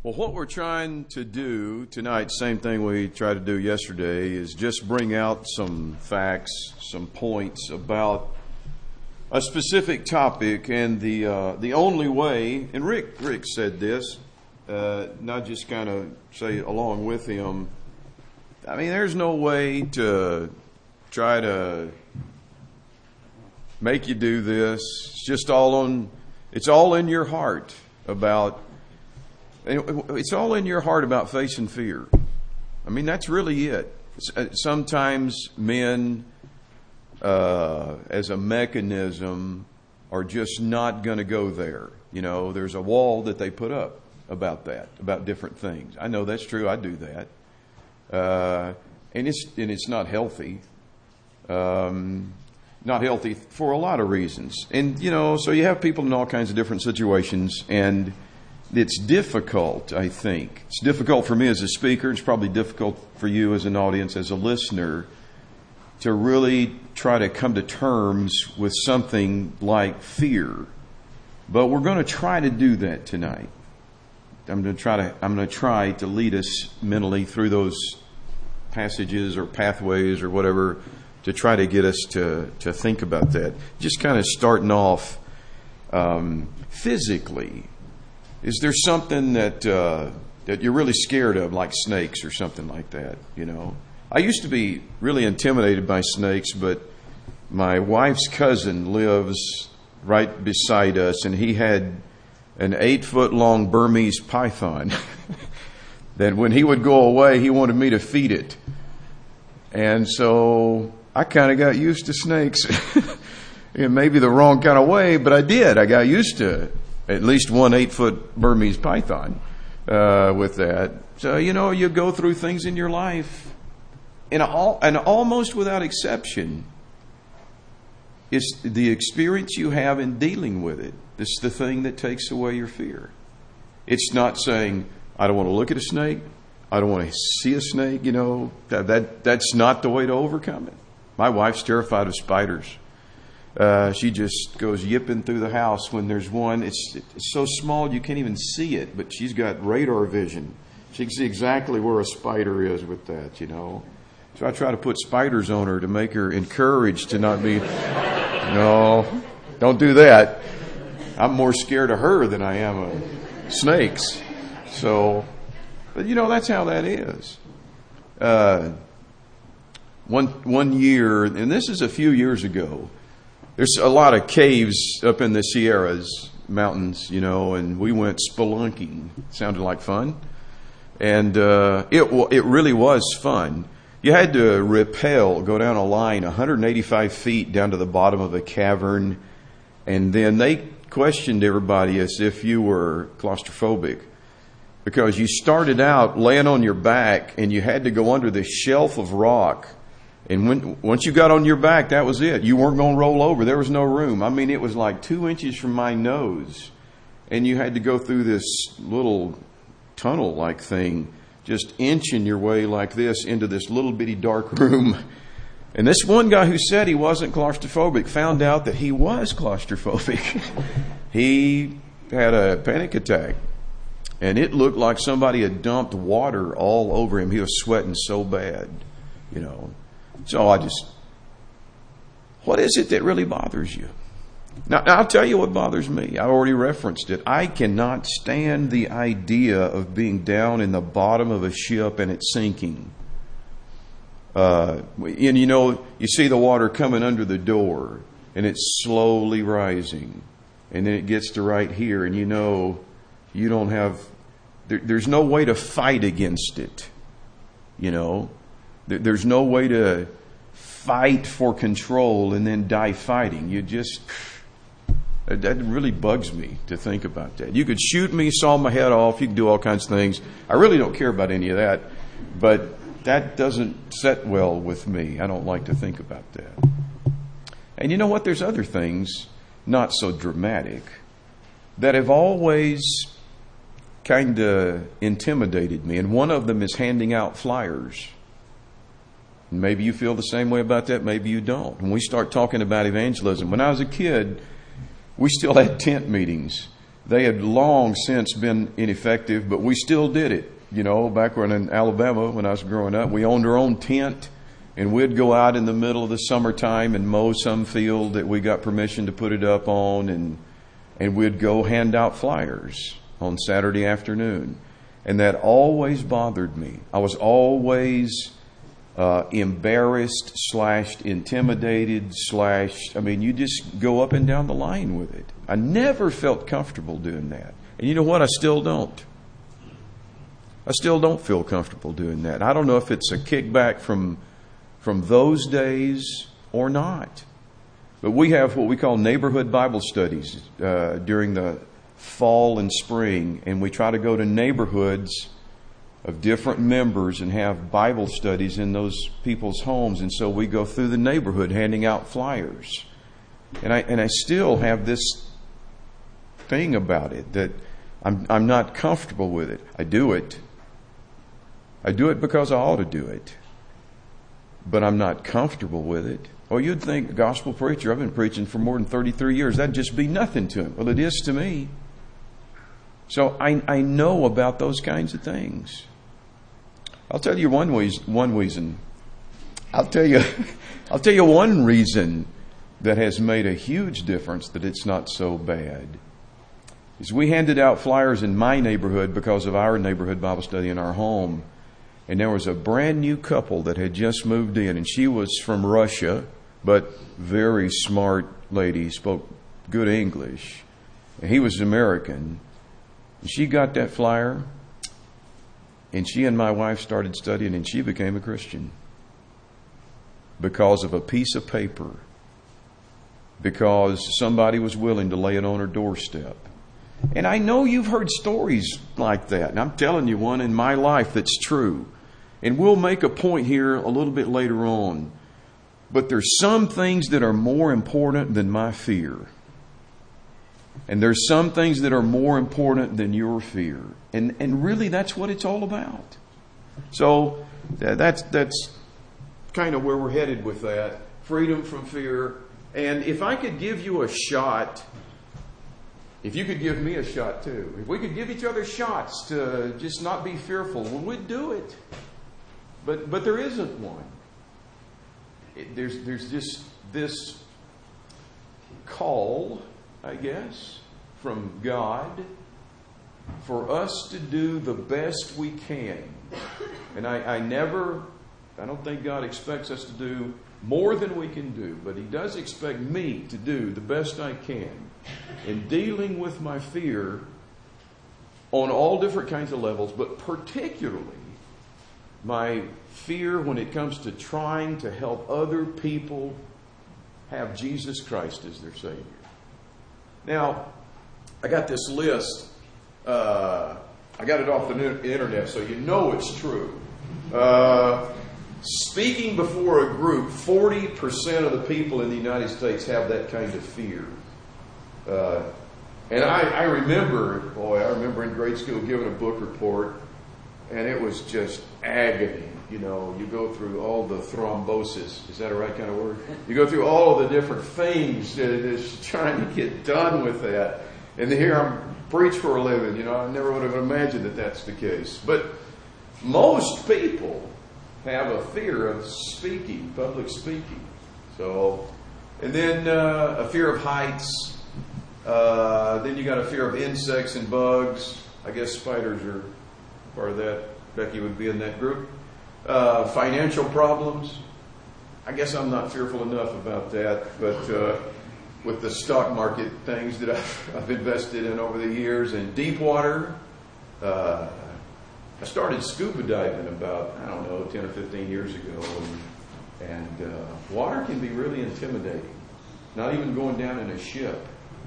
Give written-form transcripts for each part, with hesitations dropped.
Well, what we're trying to do tonight, same thing we tried to do yesterday, is just bring out some facts, some points about a specific topic, and the only way. And Rick said this, not just kind of say along with him. I mean, there's no way to try to make you do this. It's just it's all in your heart about. It's all in your heart about facing fear. I mean, that's really it. Sometimes men, as a mechanism, are just not going to go there. You know, there's a wall that they put up about that, about different things. I know that's true. I do that, and it's not healthy. Not healthy for a lot of reasons. And so you have people in all kinds of different situations, and it's difficult, I think. It's difficult for me as a speaker. It's probably difficult for you as an audience, as a listener, to really try to come to terms with something like fear. But we're going to try to do that tonight. I'm going to try to lead us mentally through those passages or pathways or whatever to try to get us to think about that. Just kind of starting off physically. Is there something that you're really scared of, like snakes or something like that? I used to be really intimidated by snakes, but my wife's cousin lives right beside us, and he had an 8-foot-long Burmese python that when he would go away, he wanted me to feed it. And so I kind of got used to snakes in maybe the wrong kind of way, but I did. I got used to at least one 8-foot Burmese python with that. So, you go through things in your life, and almost without exception, it's the experience you have in dealing with it. This is the thing that takes away your fear. It's not saying, I don't want to look at a snake. I don't want to see a snake. That's not the way to overcome it. My wife's terrified of spiders. She just goes yipping through the house when there's one. It's so small you can't even see it, but she's got radar vision. She can see exactly where a spider is with that, So I try to put spiders on her to make her encouraged to not be, no, don't do that. I'm more scared of her than I am of snakes. So, but that's how that is. One year, and this is a few years ago, there's a lot of caves up in the Sierras mountains, and we went spelunking. Sounded like fun. And it really was fun. You had to go down a line 185 feet down to the bottom of a cavern. And then they questioned everybody as if you were claustrophobic, because you started out laying on your back and you had to go under this shelf of rock. And once you got on your back, that was it. You weren't going to roll over. There was no room. I mean, it was like 2 inches from my nose. And you had to go through this little tunnel-like thing, just inching your way like this into this little bitty dark room. And this one guy who said he wasn't claustrophobic found out that he was claustrophobic. He had a panic attack. And it looked like somebody had dumped water all over him. He was sweating so bad, So what is it that really bothers you? Now, I'll tell you what bothers me. I already referenced it. I cannot stand the idea of being down in the bottom of a ship and it sinking. And you see the water coming under the door and it's slowly rising. And then it gets to right here and you don't have, there's no way to fight against it. There's no way to fight for control and then die fighting. That really bugs me to think about that. You could shoot me, saw my head off. You can do all kinds of things. I really don't care about any of that. But that doesn't set well with me. I don't like to think about that. And you know what? There's other things, not so dramatic, that have always kind of intimidated me. And one of them is handing out flyers. Maybe you feel the same way about that. Maybe you don't. When we start talking about evangelism, when I was a kid, we still had tent meetings. They had long since been ineffective, but we still did it. You know, back when in Alabama, when I was growing up, we owned our own tent, and we'd go out in the middle of the summertime and mow some field that we got permission to put it up on, and we'd go hand out flyers on Saturday afternoon. And that always bothered me. I was always embarrassed / intimidated / you just go up and down the line with it. I never felt comfortable doing that. And you know what? I still don't. I still don't feel comfortable doing that. I don't know if it's a kickback from those days or not. But we have what we call neighborhood Bible studies during the fall and spring, and we try to go to neighborhoods of different members and have Bible studies in those people's homes. And so we go through the neighborhood handing out flyers. And I still have this thing about it that I'm not comfortable with it. I do it. I do it because I ought to do it. But I'm not comfortable with it. Well, you'd think a gospel preacher, I've been preaching for more than 33 years, that'd just be nothing to him. Well, it is to me. So I know about those kinds of things. I'll tell you one reason. I'll tell you one reason that has made a huge difference that it's not so bad. Is we handed out flyers in my neighborhood because of our neighborhood Bible study in our home. And there was a brand new couple that had just moved in, and she was from Russia, but very smart lady, spoke good English. And he was American. And she got that flyer, and she and my wife started studying, and she became a Christian because of a piece of paper, because somebody was willing to lay it on her doorstep. And I know you've heard stories like that, and I'm telling you one in my life that's true. And we'll make a point here a little bit later on. But there's some things that are more important than my fear. And there's some things that are more important than your fear. And really that's what it's all about. So that's kind of where we're headed with that. Freedom from fear. And if I could give you a shot, if you could give me a shot too, if we could give each other shots to just not be fearful, well, we'd do it. But there isn't one. There's just this call, I guess, from God for us to do the best we can. And I don't think God expects us to do more than we can do, but He does expect me to do the best I can in dealing with my fear on all different kinds of levels, but particularly my fear when it comes to trying to help other people have Jesus Christ as their Savior. Now, I got this list. I got it off the internet, so you know it's true. Speaking before a group, 40% of the people in the United States have that kind of fear. And I remember in grade school giving a book report, and it was just agony. You know, you go through all the thrombosis. Is that a right kind of word? You go through all of the different things that's trying to get done with that. And here I'm preach for a living. You know, I never would have imagined that that's the case. But most people have a fear of speaking, public speaking. So, and then a fear of heights. Then you got a fear of insects and bugs. I guess spiders are part of that. Becky would be in that group. Financial problems. I guess I'm not fearful enough about that, but with the stock market things that I've invested in over the years, and deep water. I started scuba diving about, 10 or 15 years ago, and water can be really intimidating. Not even going down in a ship.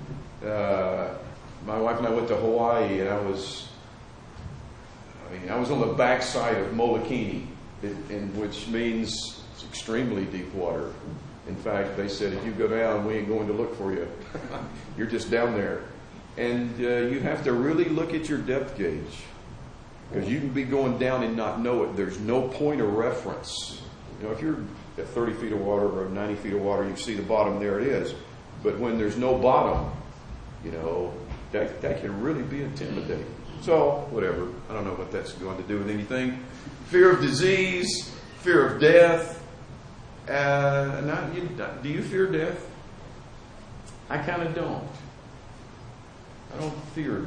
My wife and I went to Hawaii, and I was on the backside of Molokini, which means it's extremely deep water. In fact, they said, if you go down, we ain't going to look for you. You're just down there. And you have to really look at your depth gauge, because you can be going down and not know it. There's no point of reference. You know, if you're at 30 feet of water or 90 feet of water, you see the bottom, there it is. But when there's no bottom, that can really be intimidating. So, whatever. I don't know what that's going to do with anything. Fear of disease, fear of death. Do you fear death? I kind of don't. I don't fear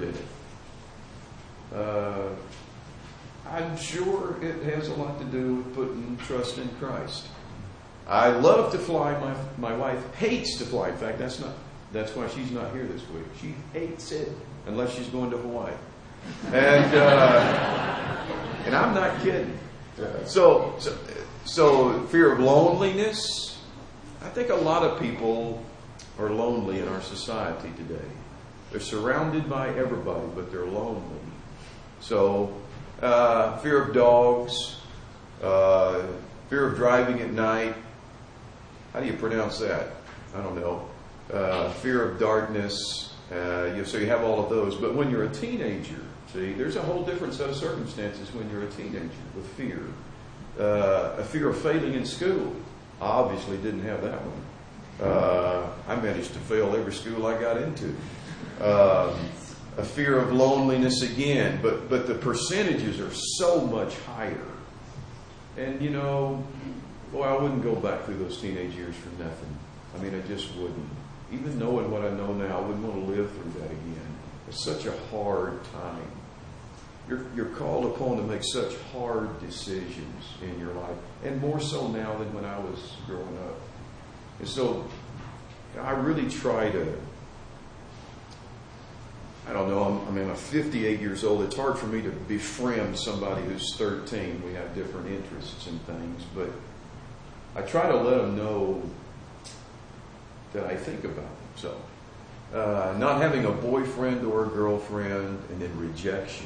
death. I'm sure it has a lot to do with putting trust in Christ. I love to fly. My wife hates to fly. In fact, that's why she's not here this week. She hates it unless she's going to Hawaii. And I'm not kidding. So fear of loneliness. I think a lot of people are lonely in our society today. They're surrounded by everybody, but they're lonely. So fear of dogs, fear of driving at night. How do you pronounce that? I don't know. Fear of darkness. So you have all of those. But when you're a teenager, see, there's a whole different set of circumstances when you're a teenager with fear. A fear of failing in school. I obviously didn't have that one. I managed to fail every school I got into. A fear of loneliness again, but the percentages are so much higher. And boy, I wouldn't go back through those teenage years for nothing. I mean, I just wouldn't. Even knowing what I know now, I wouldn't want to live through that again. It's such a hard time. You're called upon to make such hard decisions in your life, and more so now than when I was growing up. And so I really try to, I don't know, I'm 58 years old. It's hard for me to befriend somebody who's 13. We have different interests and things, but I try to let them know that I think about them. So, not having a boyfriend or a girlfriend, and then rejection.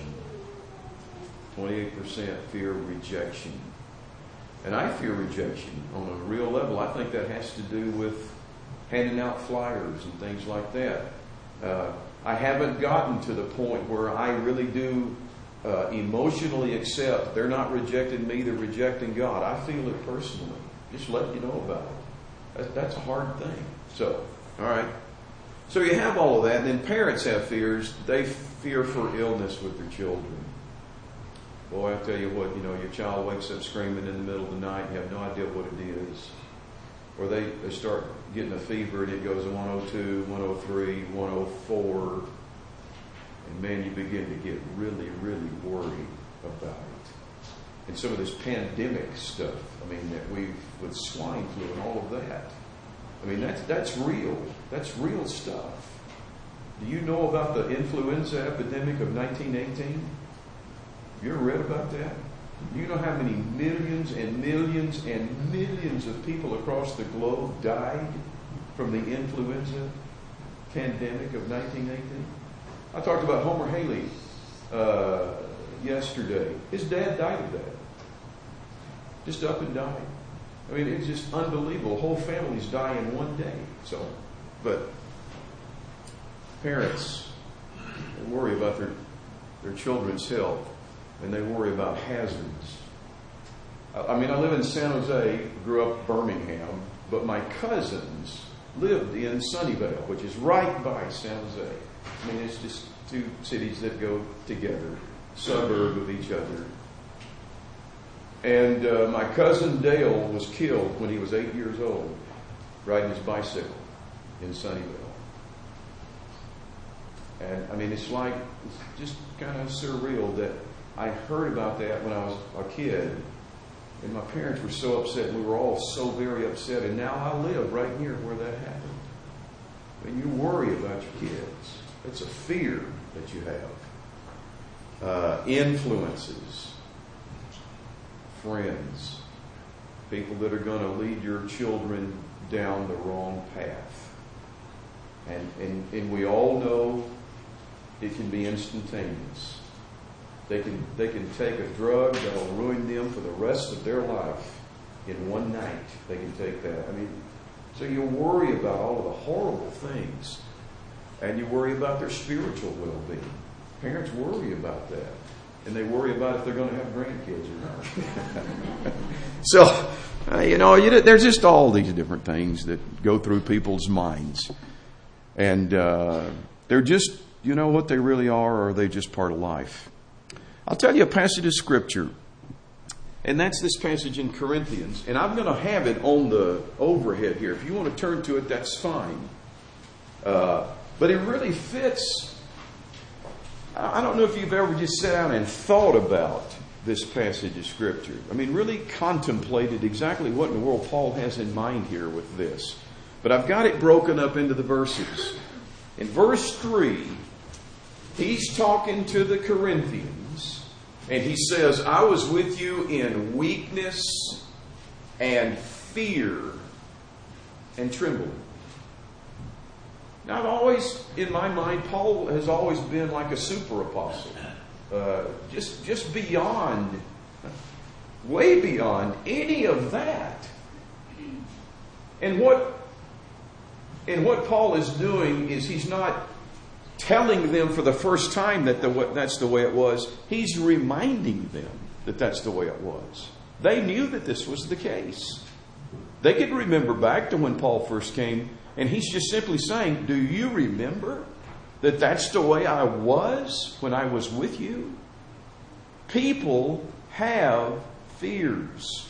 28% fear of rejection. And I fear rejection on a real level. I think that has to do with handing out flyers and things like that. I haven't gotten to the point where I really do emotionally accept they're not rejecting me, they're rejecting God. I feel it personally. Just let you know about it. That's a hard thing. So, all right. So you have all of that, and then parents have fears. They fear for illness with their children. Boy, I tell you what, your child wakes up screaming in the middle of the night, and you have no idea what it is. Or they start getting a fever, and it goes to 102, 103, 104. And man, you begin to get really, really worried about it. And some of this pandemic stuff, with swine flu and all of that. That's real. That's real stuff. Do you know about the influenza epidemic of 1918? You ever read about that? You know how many millions and millions and millions of people across the globe died from the influenza pandemic of 1918? I talked about Homer Haley yesterday. His dad died of that. Just up and died. It's just unbelievable. Whole families die in one day. So, but parents worry about their children's health, and they worry about hazards. I live in San Jose, grew up in Birmingham, but my cousins lived in Sunnyvale, which is right by San Jose. It's just two cities that go together, suburb of each other. And my cousin Dale was killed when he was 8 years old, riding his bicycle in Sunnyvale. And it's just kind of surreal that I heard about that when I was a kid. And my parents were so upset, and we were all so very upset. And now I live right near where that happened. You worry about your kids. It's a fear that you have. Influences. Friends, people that are going to lead your children down the wrong path. And we all know it can be instantaneous. They can take a drug that will ruin them for the rest of their life in one night. They can take that. So you worry about all of the horrible things, and you worry about their spiritual well-being. Parents worry about that. And they worry about if they're going to have grandkids or not. So, there's just all these different things that go through people's minds. And they're just Do you know what they really are, or are they just part of life? I'll tell you a passage of Scripture, and that's this passage in Corinthians. And I'm going to have it on the overhead here. If you want to turn to it, that's fine. But it really fits. I don't know if you've ever just sat down and thought about this passage of Scripture. I mean, really contemplated exactly what in the world Paul has in mind here with this. But I've got it broken up into the verses. In verse 3, he's talking to the Corinthians, and he says, I was with you in weakness and fear and trembling. Now, I've always, in my mind, Paul has always been like a super apostle. Just beyond, way beyond any of that. And what Paul is doing is he's not telling them for the first time that that's the way it was. He's reminding them that that's the way it was. They knew that this was the case. They could remember back to when Paul first came, and he's just simply saying, do you remember that that's the way I was when I was with you? People have fears.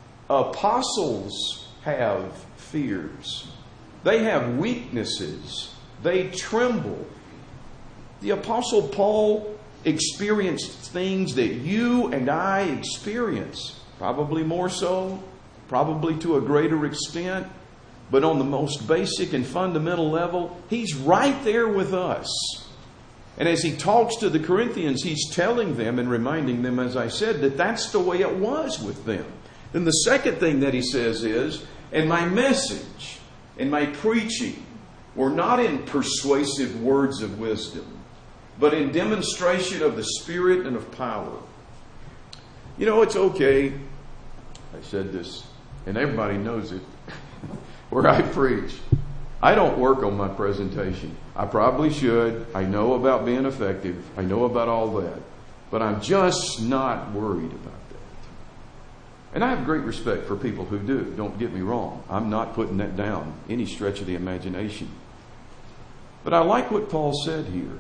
Apostles have fears. They have weaknesses. They tremble. The Apostle Paul experienced things that you and I experience. Probably more so, probably to a greater extent. But on the most basic and fundamental level, he's right there with us. And as he talks to the Corinthians, he's telling them and reminding them, as I said, that that's the way it was with them. Then the second thing that he says is, and my message and my preaching were not in persuasive words of wisdom, but in demonstration of the Spirit and of power. You know, it's okay. I said this, and everybody knows it. Where I preach, I don't work on my presentation. I probably should. I know about being effective. I know about all that. But I'm just not worried about that. And I have great respect for people who do. Don't get me wrong. I'm not putting that down any stretch of the imagination. But I like what Paul said here.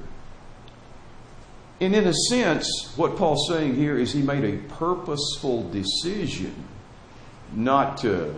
And in a sense, what Paul's saying here is he made a purposeful decision not to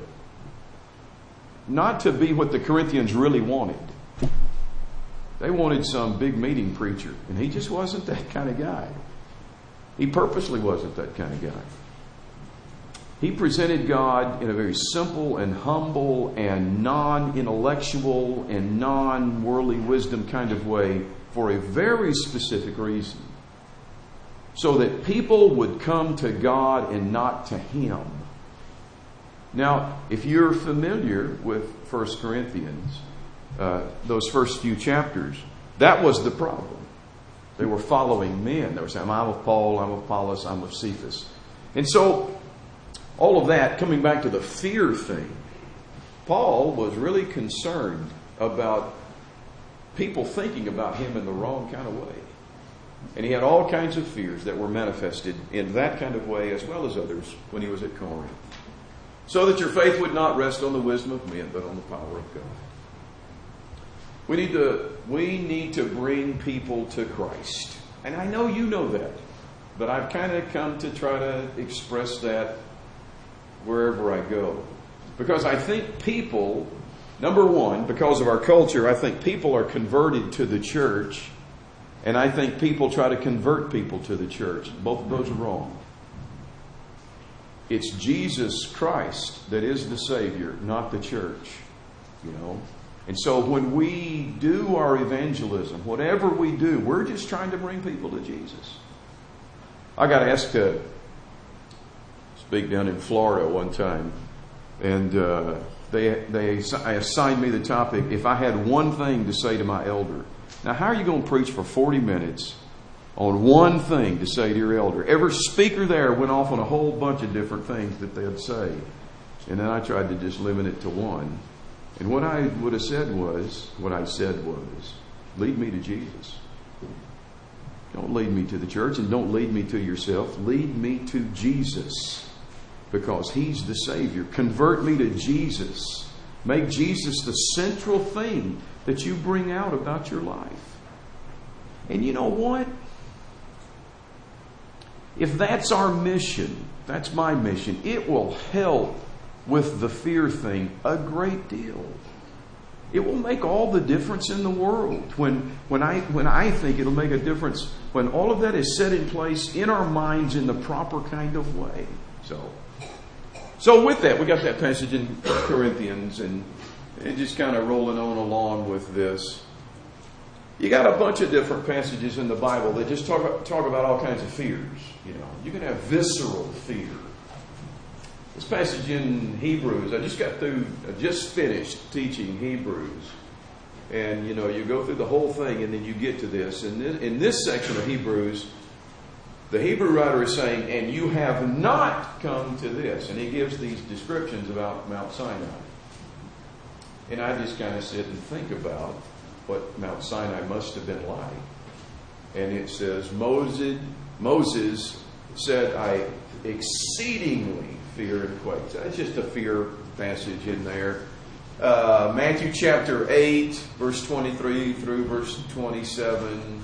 be what the Corinthians really wanted. They wanted some big meeting preacher, and he just wasn't that kind of guy. He purposely wasn't that kind of guy. He presented God in a very simple and humble and non-intellectual and non-worldly wisdom kind of way for a very specific reason. So that people would come to God and not to him. Now, if you're familiar with 1 Corinthians, those first few chapters, that was the problem. They were following men. They were saying, I'm of Paul, I'm of Apollos, I'm of Cephas. And so, all of that, coming back to the fear thing, Paul was really concerned about people thinking about him in the wrong kind of way. And he had all kinds of fears that were manifested in that kind of way as well as others when he was at Corinth. So that your faith would not rest on the wisdom of men, but on the power of God. We need to bring people to Christ. And I know you know that. But I've kind of come to try to express that wherever I go. Because I think people, number one, because of our culture, I think people are converted to the church. And I think people try to convert people to the church. Both of those are wrong. It's Jesus Christ that is the Savior, not the church. You know? And so when we do our evangelism, whatever we do, we're just trying to bring people to Jesus. I got asked to speak down in Florida one time, and they assigned me the topic, if I had one thing to say to my elder. Now, how are you going to preach for 40 minutes on one thing to say to your elder? Every speaker there went off on a whole bunch of different things that they'd say. And then I tried to just limit it to one. And what I said was, lead me to Jesus. Don't lead me to the church and don't lead me to yourself. Lead me to Jesus, because He's the Savior. Convert me to Jesus. Make Jesus the central thing that you bring out about your life. And you know what? If that's our mission, that's my mission, it will help with the fear thing a great deal. It will make all the difference in the world. When I think it'll make a difference when all of that is set in place in our minds in the proper kind of way. So with that, we got that passage in Corinthians, and just kind of rolling on along with this. You got a bunch of different passages in the Bible that just talk about all kinds of fears. You know, you can have visceral fear. This passage in Hebrews, I just finished teaching Hebrews. And, you know, you go through the whole thing and then you get to this. And in this section of Hebrews, the Hebrew writer is saying, and you have not come to this. And he gives these descriptions about Mount Sinai. And I just kind of sit and think about what Mount Sinai must have been like. And it says, Moses said, I exceedingly fear and quake. So that's just a fear passage in there. Matthew chapter 8, verse 23 through verse 27.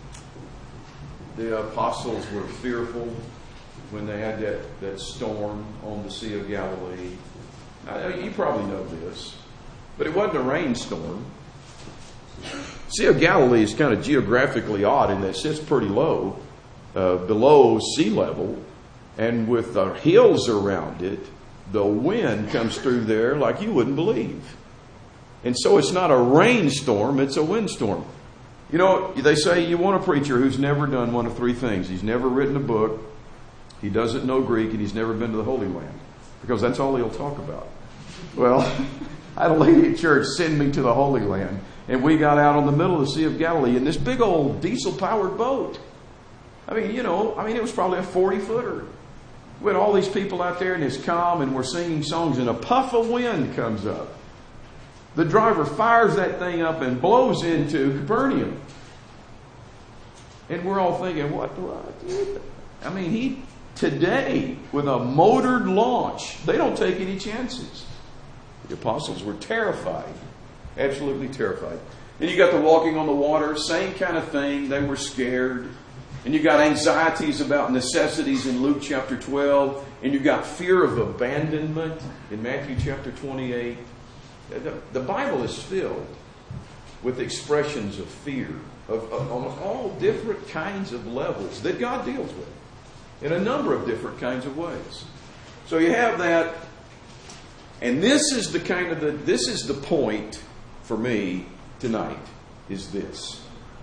The apostles were fearful when they had that storm on the Sea of Galilee. Now, you probably know this, but it wasn't a rainstorm. Sea of Galilee is kind of geographically odd in that it sits pretty low, below sea level, and with the hills around it, the wind comes through there like you wouldn't believe. And so it's not a rainstorm, it's a windstorm. You know, they say you want a preacher who's never done one of three things. He's never written a book, he doesn't know Greek, and he's never been to the Holy Land. Because that's all he'll talk about. Well, I had a lady at church send me to the Holy Land. And we got out on the middle of the Sea of Galilee in this big old diesel-powered boat. I mean, it was probably a 40-footer. We had all these people out there, and it's calm, and we're singing songs, and a puff of wind comes up. The driver fires that thing up and blows into Capernaum. And we're all thinking, what? I mean, today, with a motored launch, they don't take any chances. The apostles were terrified. Absolutely terrified. And you got the walking on the water, same kind of thing. They were scared. And you got anxieties about necessities in Luke chapter 12. And you got fear of abandonment in Matthew chapter 28. The Bible is filled with expressions of fear on all different kinds of levels that God deals with in a number of different kinds of ways. So you have that. And this is the point for me tonight, is this.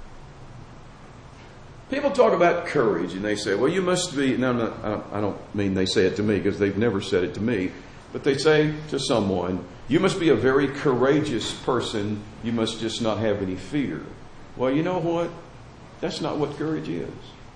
People talk about courage and they say, well, you must be, I don't mean they say it to me because they've never said it to me, but they say to someone, you must be a very courageous person, you must just not have any fear. Well, you know what? That's not what courage is.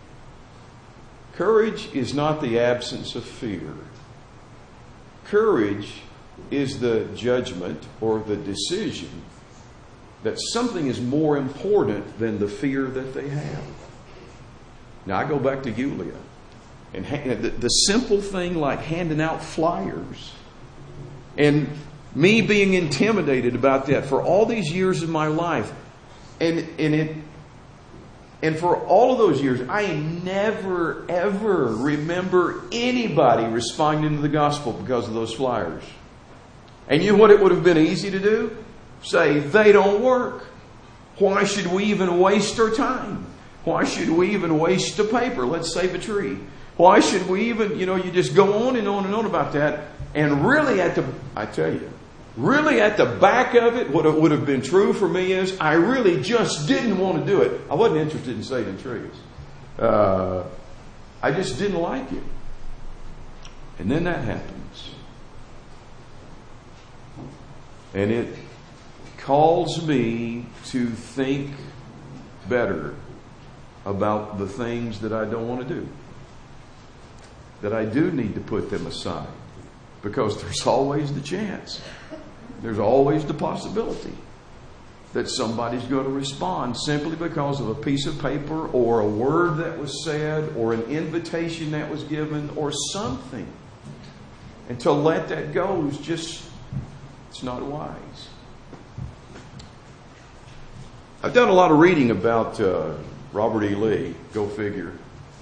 Courage is not the absence of fear. Courage is the judgment or the decision that something is more important than the fear that they have. Now, I go back to Yulia. And the simple thing like handing out flyers and me being intimidated about that for all these years of my life. And for all of those years, I never, ever remember anybody responding to the gospel because of those flyers. And you know what it would have been easy to do? Say, they don't work. Why should we even waste our time? Why should we even waste the paper? Let's save a tree. Why should we even, you just go on and on and on about that. And really at the back of it, what would have been true for me is I really just didn't want to do it. I wasn't interested in saving trees. I just didn't like it. And then that happens. And it calls me to think better about the things that I don't want to do. That I do need to put them aside. Because there's always the chance. There's always the possibility that somebody's going to respond simply because of a piece of paper or a word that was said or an invitation that was given or something. And to let that go is just, it's not wise. I've done a lot of reading about Robert E. Lee, go figure.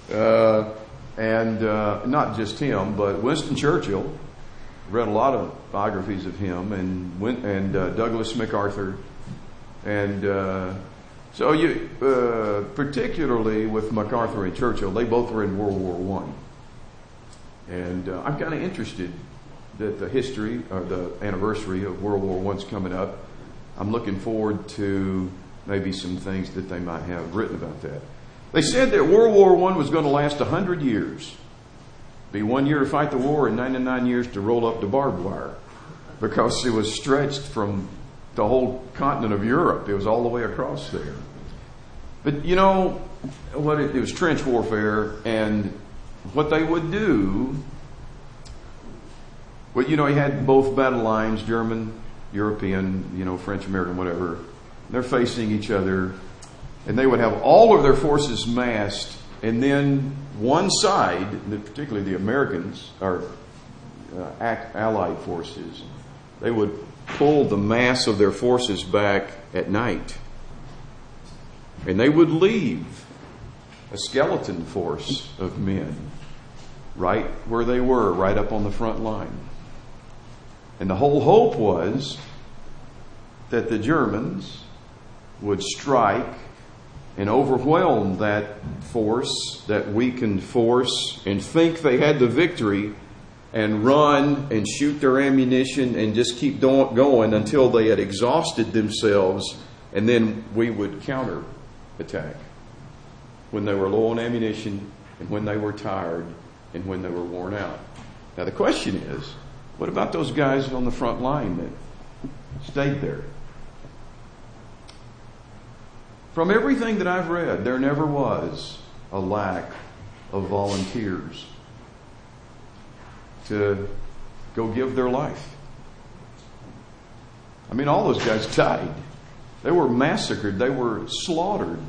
And not just him, but Winston Churchill. Read a lot of biographies of him, and Douglas MacArthur, and so you, particularly with MacArthur and Churchill, they both were in World War I, and I'm kind of interested that the history or the anniversary of World War I's coming up. I'm looking forward to maybe some things that they might have written about that. They said that World War I was going to last 100 years. Be 1 year to fight the war and 99 years to roll up the barbed wire, because it was stretched from the whole continent of Europe. It was all the way across there. But you know what? It was trench warfare, and what they would do. Well, you know, you had both battle lines, German, European, you know, French, American, whatever. They're facing each other, and they would have all of their forces massed, and then one side, particularly the Americans, or Allied forces, they would pull the mass of their forces back at night. And they would leave a skeleton force of men right where they were, right up on the front line. And the whole hope was that the Germans would strike and overwhelm that force, that weakened force, and think they had the victory, and run and shoot their ammunition and just keep going until they had exhausted themselves, and then we would counter attack when they were low on ammunition, and when they were tired, and when they were worn out. Now the question is, what about those guys on the front line that stayed there? From everything that I've read, there never was a lack of volunteers to go give their life. I mean, all those guys died. They were massacred. They were slaughtered.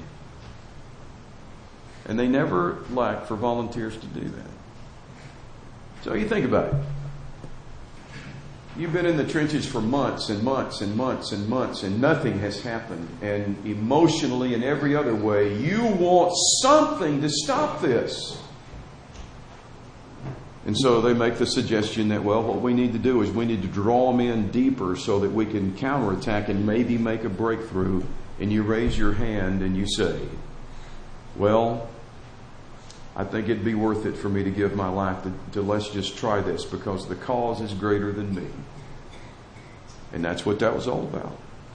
And they never lacked for volunteers to do that. So you think about it. You've been in the trenches for months and months and months and months, and nothing has happened. And emotionally and every other way, you want something to stop this. And so they make the suggestion that, well, what we need to do is we need to draw them in deeper so that we can counterattack and maybe make a breakthrough. And you raise your hand and you say, well, I think it'd be worth it for me to give my life to let's just try this, because the cause is greater than me. And that's what that was all about.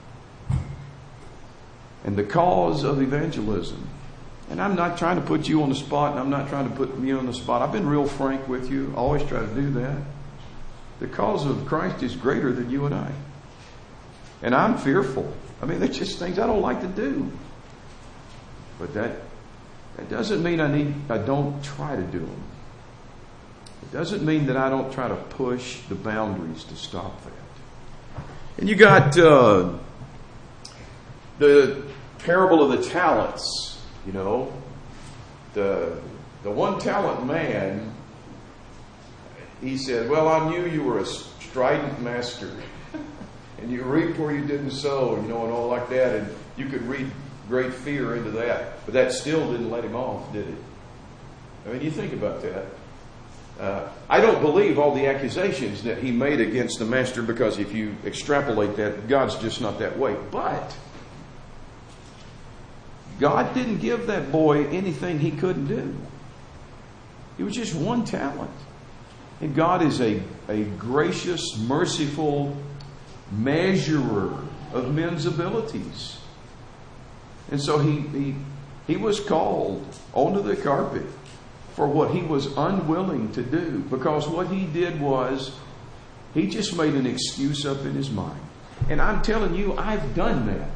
And the cause of evangelism. And I'm not trying to put you on the spot, and I'm not trying to put me on the spot. I've been real frank with you. I always try to do that. The cause of Christ is greater than you and I. And I'm fearful. I mean, there's just things I don't like to do. But that doesn't mean I don't try to do them. It doesn't mean that I don't try to push the boundaries to stop that. And you got the parable of the talents. You know, the one talent man, he said, well, I knew you were a strident master, and you reaped where you didn't sow, you know, and all like that, and you could read great fear into that, but that still didn't let him off, did it? I mean, you think about that. I don't believe all the accusations that he made against the master, because if you extrapolate that, God's just not that way. But God didn't give that boy anything he couldn't do. It was just one talent. And God is a gracious, merciful measurer of men's abilities. And so he was called onto the carpet for what he was unwilling to do, because what he did was he just made an excuse up in his mind. And I'm telling you, I've done that.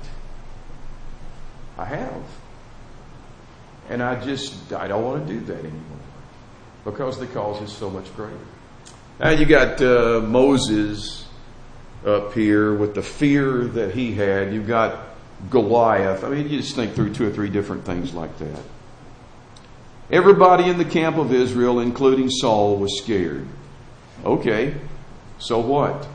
I have. And I don't want to do that anymore, because the cause is so much greater. Now you got Moses up here with the fear that he had. You've got Goliath. I mean, you just think through 2 or 3 different things like that. Everybody in the camp of Israel, including Saul, was scared. Okay, so what?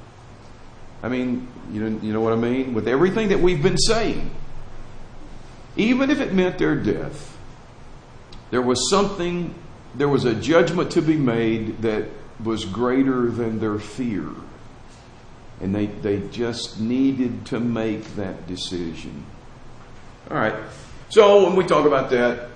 I mean, you know what I mean? With everything that we've been saying, even if it meant their death, there was a judgment to be made that was greater than their fear. And they just needed to make that decision. All right. So when we talk about that,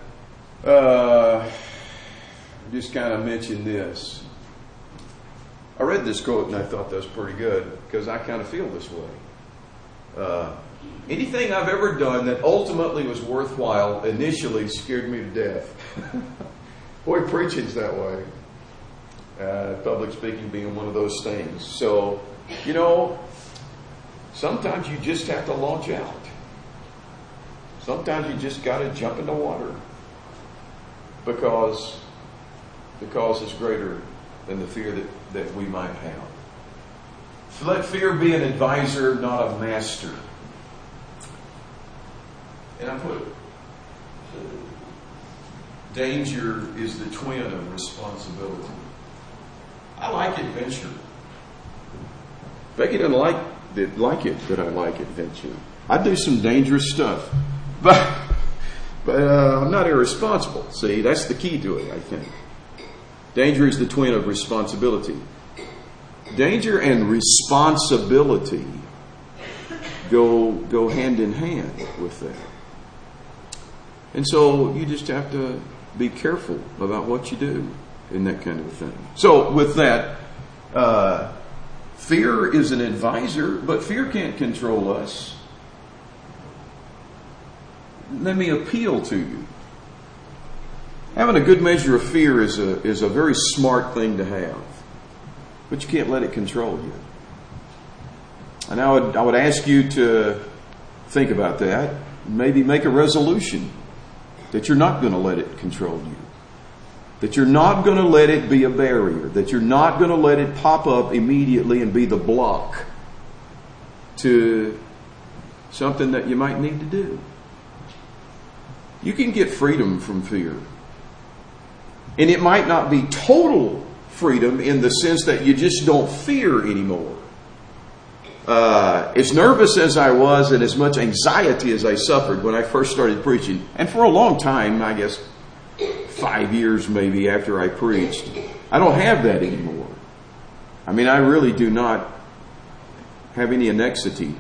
just kind of mention this. I read this quote and I thought that was pretty good because I kind of feel this way. Anything I've ever done that ultimately was worthwhile initially scared me to death. Boy, preaching's that way. Public speaking being one of those things. So, sometimes you just have to launch out. Sometimes you just got to jump in the water because it's greater than the fear that we might have. Let fear be an advisor, not a master. And I put danger is the twin of responsibility. I like adventure. Becky doesn't like it that I like adventure. I do some dangerous stuff, but I'm not irresponsible. See, that's the key to it, I think. Danger is the twin of responsibility. Danger and responsibility go hand in hand with that. And so you just have to be careful about what you do in that kind of a thing. So with that, fear is an advisor, but fear can't control us. Let me appeal to you. Having a good measure of fear is a very smart thing to have, but you can't let it control you. And I would ask you to think about that. Maybe make a resolution that you're not going to let it control you. That you're not going to let it be a barrier. That you're not going to let it pop up immediately and be the block to something that you might need to do. You can get freedom from fear. And it might not be total freedom in the sense that you just don't fear anymore. As nervous as I was and as much anxiety as I suffered when I first started preaching, and for a long time, I guess 5 years maybe after I preached, I don't have that anymore. I mean, I really do not have any anxiety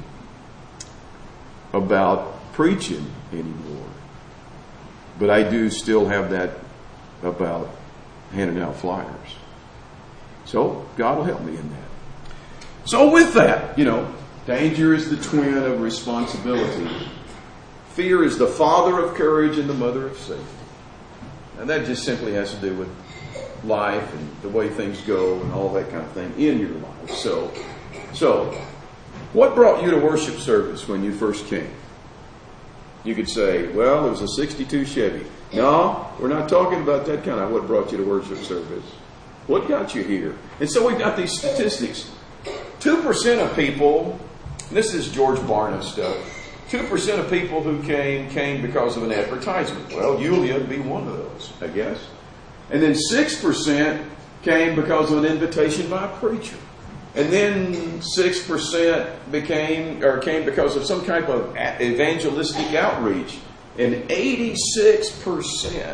about preaching anymore. But I do still have that about handing out flyers. So God will help me in that. So with that, danger is the twin of responsibility. Fear is the father of courage and the mother of safety. And that just simply has to do with life and the way things go and all that kind of thing in your life. So what brought you to worship service when you first came? You could say, well, it was a 62 Chevy. No, we're not talking about that kind of what brought you to worship service. What got you here? And so we've got these statistics. 2% of people, this is George Barna stuff, 2% of people who came because of an advertisement. Well, Yulia would be one of those, I guess. And then 6% came because of an invitation by a preacher. And then 6% came because of some type of evangelistic outreach. And 86%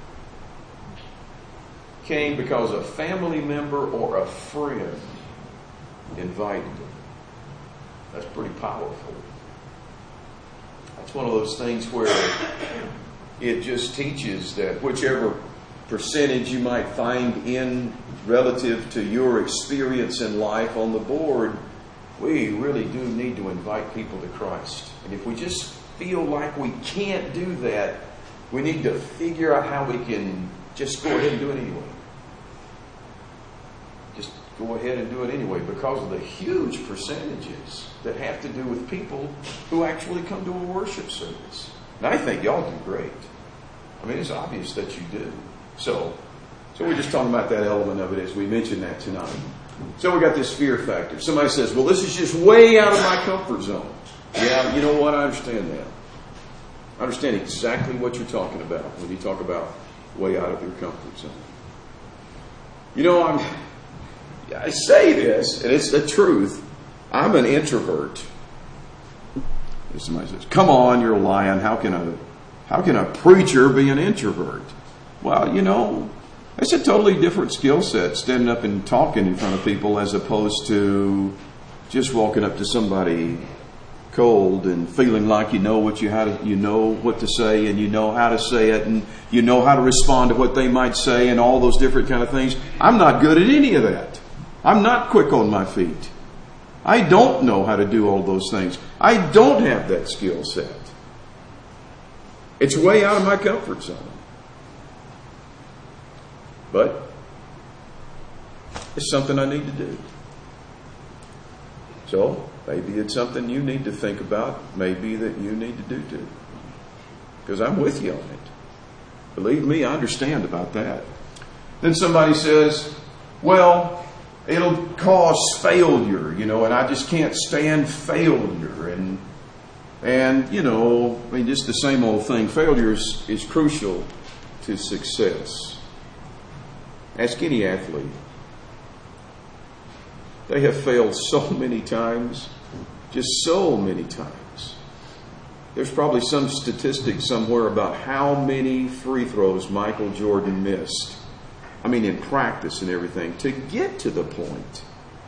came because a family member or a friend invited them. That's pretty powerful. That's one of those things where it just teaches that whichever percentage you might find in relative to your experience in life on the board, we really do need to invite people to Christ. And if we just feel like we can't do that, we need to figure out how we can just go ahead and do it anyway. Just go ahead and do it anyway because of the huge percentages that have to do with people who actually come to a worship service. And I think y'all do great. I mean, it's obvious that you do. So we're just talking about that element of it as we mentioned that tonight. So we got this fear factor. Somebody says, well, this is just way out of my comfort zone. Yeah, you know what? I understand that. I understand exactly what you're talking about when you talk about way out of your comfort zone. I say this, and it's the truth. I'm an introvert. If somebody says, come on, you're lying. How can how can a preacher be an introvert? Well, it's a totally different skill set, standing up and talking in front of people as opposed to just walking up to somebody cold and feeling like you know what to say, and you know how to say it, and you know how to respond to what they might say, and all those different kind of things. I'm not good at any of that. I'm not quick on my feet. I don't know how to do all those things. I don't have that skill set. It's way out of my comfort zone. But it's something I need to do. So maybe it's something you need to think about. Maybe that you need to do too. Because I'm with you on it. Believe me, I understand about that. Then somebody says, well, it'll cause failure, and I just can't stand failure. And just the same old thing. Failure is crucial to success. Ask any athlete. They have failed so many times, just so many times. There's probably some statistic somewhere about how many free throws Michael Jordan missed. In practice and everything, to get to the point.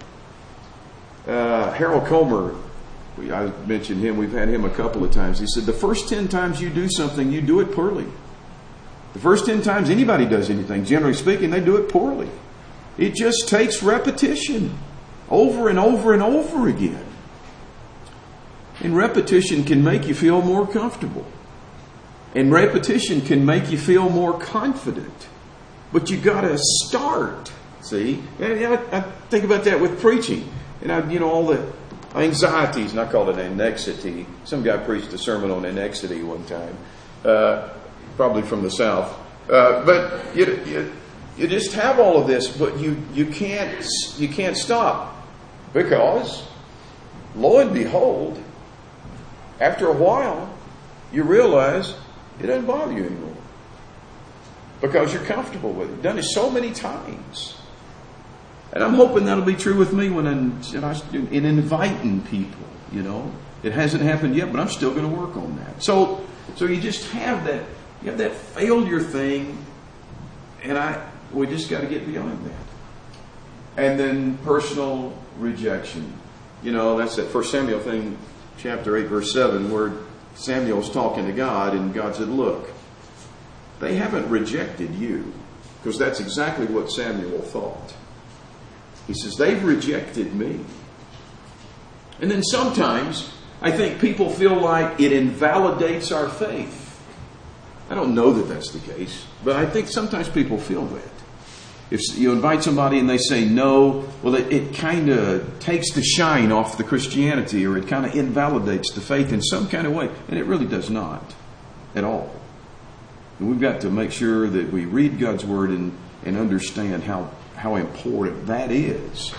Harold Comer, I mentioned him, we've had him a couple of times. He said, the first 10 times you do something, you do it poorly. The first 10 times anybody does anything, generally speaking, they do it poorly. It just takes repetition over and over and over again. And repetition can make you feel more comfortable. And repetition can make you feel more confident. But you got to start, see? And I think about that with preaching. And all the anxieties, and I call it annexity. Some guy preached a sermon on annexity one time. Probably from the South. But you just have all of this, but you can't stop. Because, lo and behold, after a while, you realize it doesn't bother you anymore. Because you're comfortable with it. You've done it so many times. And I'm hoping that'll be true with me when in inviting people, It hasn't happened yet, but I'm still going to work on that. So you just have that. You have that failure thing, and we just got to get beyond that. And then personal rejection. That's that 1 Samuel thing, chapter 8, verse 7, where Samuel's talking to God, and God said, look, they haven't rejected you, because that's exactly what Samuel thought. He says, they've rejected me. And then sometimes I think people feel like it invalidates our faith. I don't know that that's the case, but I think sometimes people feel that. If you invite somebody and they say no, well, it kind of takes the shine off the Christianity, or it kind of invalidates the faith in some kind of way. And it really does not at all. And we've got to make sure that we read God's Word and understand how important that is.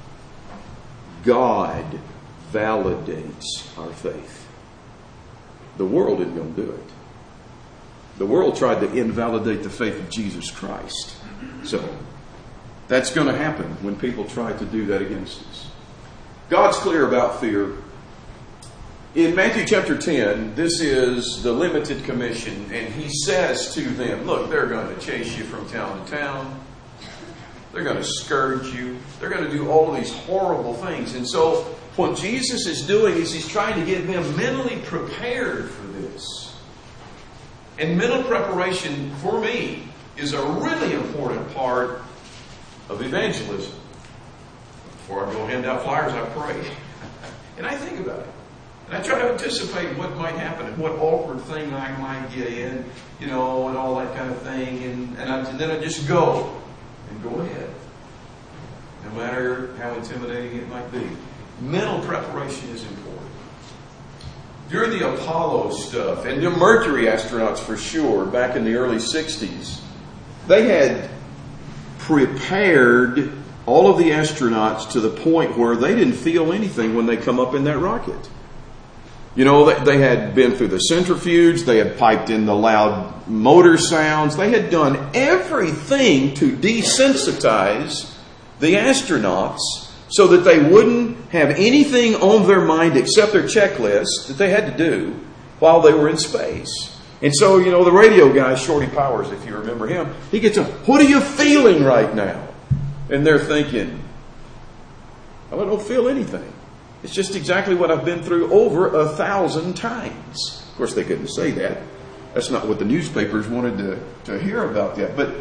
God validates our faith. The world isn't going to do it. The world tried to invalidate the faith of Jesus Christ. So that's going to happen when people try to do that against us. God's clear about fear. In Matthew chapter 10, this is the limited commission, and he says to them, look, they're going to chase you from town to town. They're going to scourge you. They're going to do all of these horrible things. And so what Jesus is doing is he's trying to get them mentally prepared for this. And mental preparation, for me, is a really important part of evangelism. Before I go hand out flyers, I pray. And I think about it. And I try to anticipate what might happen and what awkward thing I might get in, and all that kind of thing. And then I just go. And go ahead. No matter how intimidating it might be. Mental preparation is important. During the Apollo stuff, and the Mercury astronauts for sure, back in the early 60s, they had prepared all of the astronauts to the point where they didn't feel anything when they come up in that rocket. They had been through the centrifuge, they had piped in the loud motor sounds, they had done everything to desensitize the astronauts so that they wouldn't have anything on their mind except their checklist that they had to do while they were in space. And so, the radio guy, Shorty Powers, if you remember him, he gets what are you feeling right now? And they're thinking, I don't feel anything. It's just exactly what I've been through over 1,000 times. Of course, they couldn't say that. That's not what the newspapers wanted to hear about that. But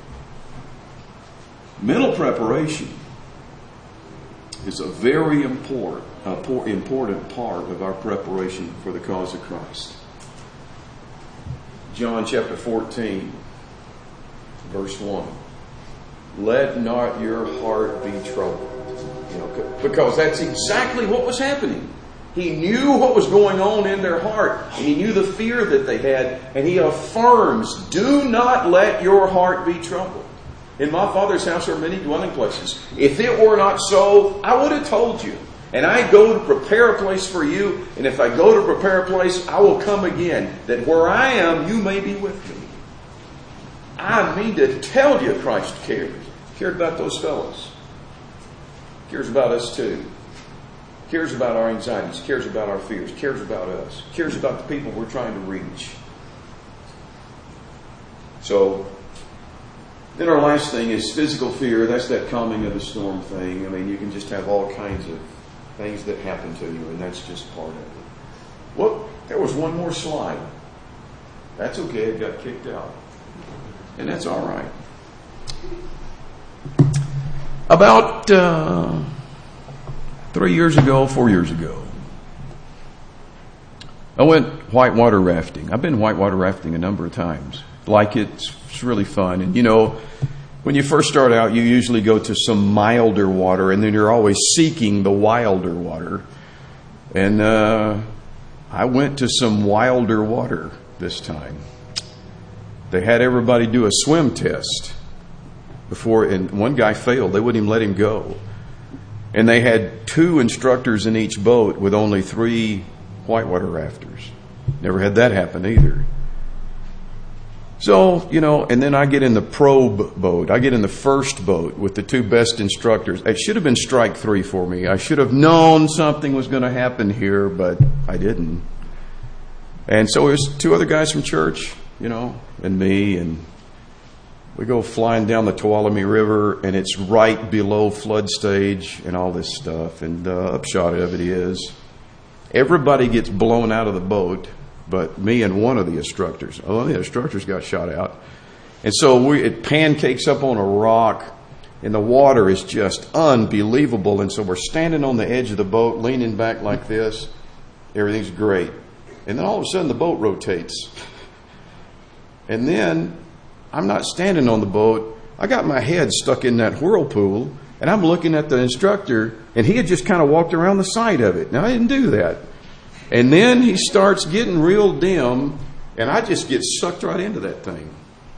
mental preparation is a very important part of our preparation for the cause of Christ. John chapter 14, verse 1. Let not your heart be troubled. Because that's exactly what was happening. He knew what was going on in their heart. And he knew the fear that they had. And he affirms, do not let your heart be troubled. In my Father's house are many dwelling places. If it were not so, I would have told you. And I go to prepare a place for you. And if I go to prepare a place, I will come again, that where I am, you may be with me. I mean to tell you, Christ cared. Cared about those fellows. Cares about us too. Cares about our anxieties. Cares about our fears. Cares about us. Cares about the people we're trying to reach. So, then our last thing is physical fear. That's that calming of the storm thing. I mean, you can just have all kinds of things that happen to you, and that's just part of it. Well, there was one more slide. That's okay. It got kicked out. And that's all right. About 4 years ago, I went whitewater rafting. I've been whitewater rafting a number of times. It's really fun. And when you first start out, you usually go to some milder water, and then you're always seeking the wilder water. And I went to some wilder water this time. They had everybody do a swim test before, and one guy failed. They wouldn't even let him go. And they had 2 instructors in each boat with only 3 whitewater rafters. Never had that happen either. So, and then I get in the probe boat. I get in the first boat with the 2 best instructors. It should have been strike 3 for me. I should have known something was going to happen here, but I didn't. And so it was 2 other guys from church, and me, and we go flying down the Tuolumne River, and it's right below flood stage and all this stuff. And the upshot of it is everybody gets blown out of the boat, but me and one of the instructors. One of the instructors got shot out. And so it pancakes up on a rock, and the water is just unbelievable. And so we're standing on the edge of the boat, leaning back like this. Everything's great. And then all of a sudden the boat rotates. And then I'm not standing on the boat. I got my head stuck in that whirlpool, and I'm looking at the instructor, and he had just kind of walked around the side of it. Now, I didn't do that. And then he starts getting real dim, and I just get sucked right into that thing.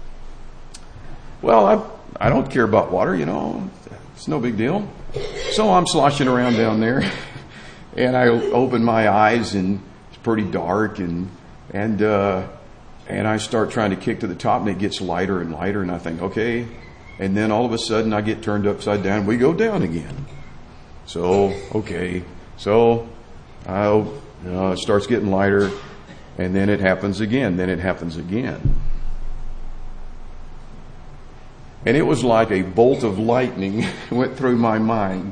Well, I don't care about water, It's no big deal. So I'm sloshing around down there, and I open my eyes, and it's pretty dark, and I start trying to kick to the top, and it gets lighter and lighter, and I think, okay. And then all of a sudden, I get turned upside down. We go down again. So, okay. So, it starts getting lighter, and then it happens again. Then it happens again. And it was like a bolt of lightning went through my mind.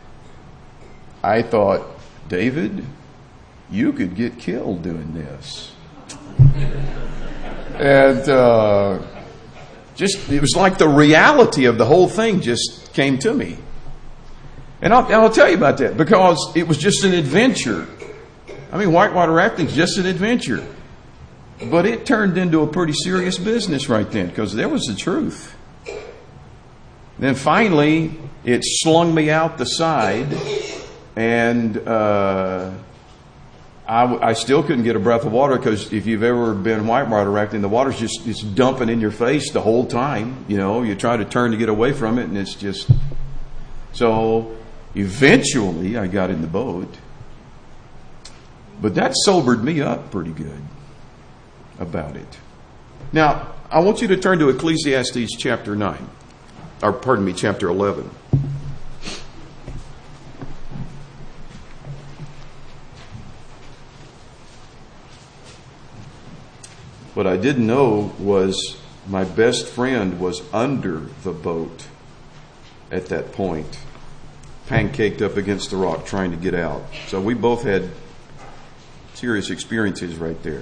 I thought, David, you could get killed doing this. And it was like the reality of the whole thing just came to me. And I'll tell you about that, because it was just an adventure. I mean, whitewater rafting is just an adventure. But it turned into a pretty serious business right then, because there was the truth. Then finally, it slung me out the side, and I still couldn't get a breath of water, because if you've ever been whitewater rafting, the water's it's dumping in your face the whole time. You try to turn to get away from it, and it's just... So eventually I got in the boat. But that sobered me up pretty good about it. Now, I want you to turn to Ecclesiastes chapter 9. Or, pardon me, chapter 11. What I didn't know was my best friend was under the boat at that point, pancaked up against the rock trying to get out. So we both had serious experiences right there.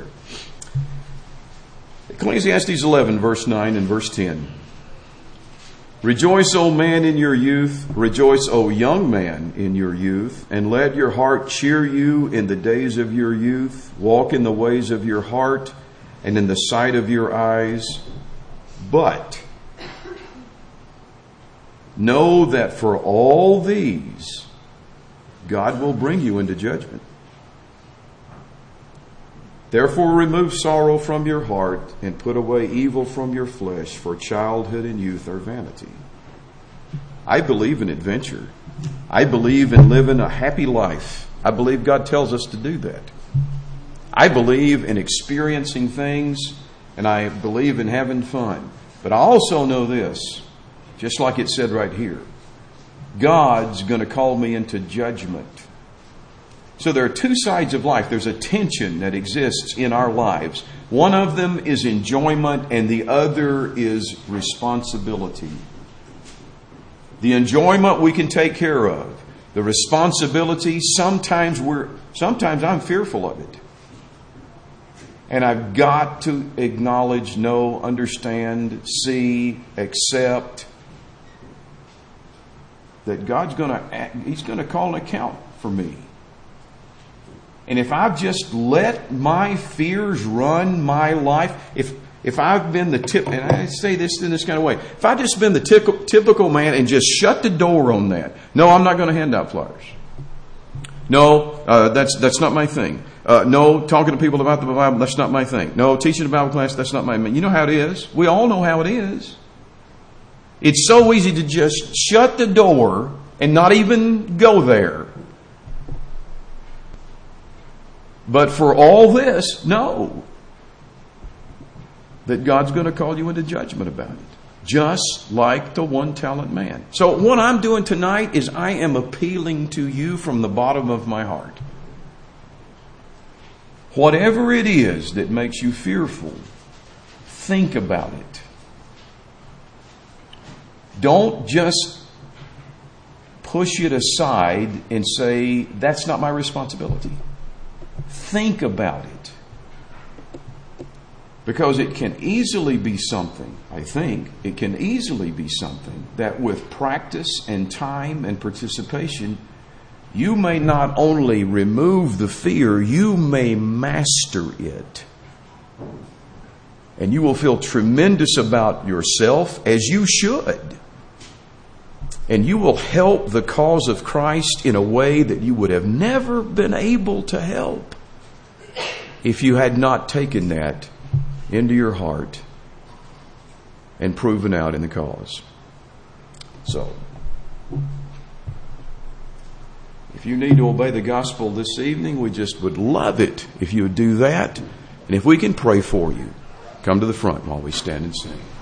Ecclesiastes 11, verse 9 and verse 10. Rejoice, O man, in your youth. Rejoice, O young man, in your youth. And let your heart cheer you in the days of your youth. Walk in the ways of your heart and in the sight of your eyes. But know that for all these, God will bring you into judgment. Therefore remove sorrow from your heart and put away evil from your flesh, for childhood and youth are vanity. I believe in adventure. I believe in living a happy life. I believe God tells us to do that. I believe in experiencing things, and I believe in having fun. But I also know this, just like it said right here, God's going to call me into judgment. So there are two sides of life. There's a tension that exists in our lives. One of them is enjoyment and the other is responsibility. The enjoyment we can take care of. The responsibility, sometimes I'm fearful of it. And I've got to acknowledge, know, understand, see, accept that He's going to call an account for me. And if I've just let my fears run my life, if I've been and I say this in this kind of way, if I've just been the typical man and just shut the door on that, no, I'm not going to hand out flyers. No, that's not my thing. No, talking to people about the Bible, that's not my thing. No, teaching a Bible class, that's not my thing. You know how it is. We all know how it is. It's so easy to just shut the door and not even go there. But for all this, know that God's going to call you into judgment about it. Just like the 1-talent man. So what I'm doing tonight is I am appealing to you from the bottom of my heart. Whatever it is that makes you fearful, think about it. Don't just push it aside and say, that's not my responsibility. Think about it. Because it can easily be something, I think, it can easily be something that with practice and time and participation, you may not only remove the fear, you may master it. And you will feel tremendous about yourself, as you should. And you will help the cause of Christ in a way that you would have never been able to help if you had not taken that into your heart and proven out in the cause. So, if you need to obey the gospel this evening, we just would love it if you would do that. And if we can pray for you, come to the front while we stand and sing.